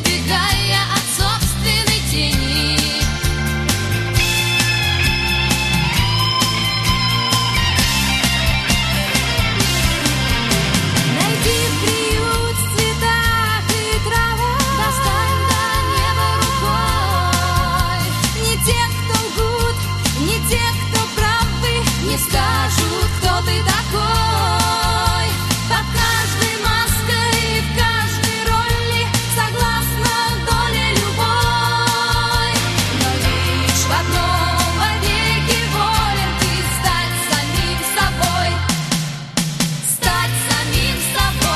убегая от собственной тени. Найди приют в цветах и травах, достань до неба рукой. Не те, кто лгут, не те, кто правы, не скажут, кто ты такой. Под каждой маской, в каждой роли согласна доля любой. Но лишь в одном вовеки волен ты стать самим собой. Стать самим собой.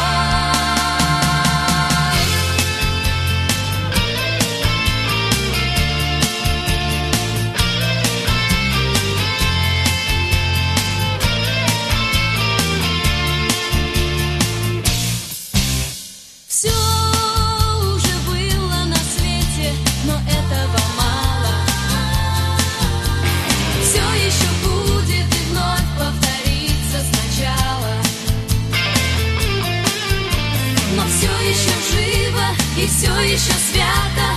Все уже было на свете, но этого мало. Все еще будет и вновь повторится сначала. Но все еще живо и все еще свято.